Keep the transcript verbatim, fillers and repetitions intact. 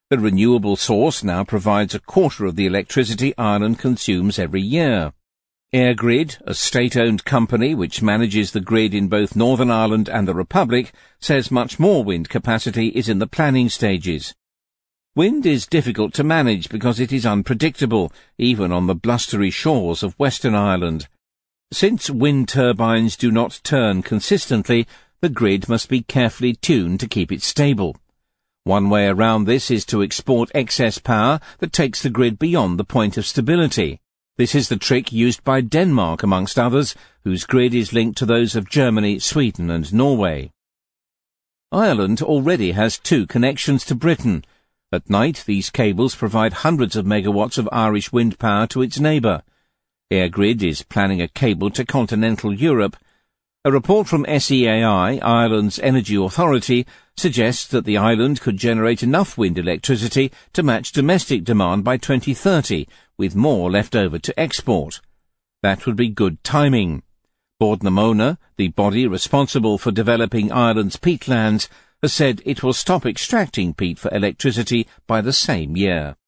The renewable source now provides a quarter of the electricity Ireland consumes every year. EirGrid, a state-owned company which manages the grid in both Northern Ireland and the Republic, says much more wind capacity is in the planning stages. Wind is difficult to manage because it is unpredictable, even on the blustery shores of Western Ireland. Since wind turbines do not turn consistently, the grid must be carefully tuned to keep it stable. One way around this is to export excess power that takes the grid beyond the point of stability. This is the trick used by Denmark, amongst others, whose grid is linked to those of Germany, Sweden and Norway. Ireland already has two connections to Britain. At night, these cables provide hundreds of megawatts of Irish wind power to its neighbour. EirGrid is planning a cable to continental Europe. A report from S E A I, Ireland's energy authority, suggests that the island could generate enough wind electricity to match domestic demand by twenty thirty, with more left over to export. That would be good timing. Bord na Móna, the body responsible for developing Ireland's peatlands, has said it will stop extracting peat for electricity by the same year.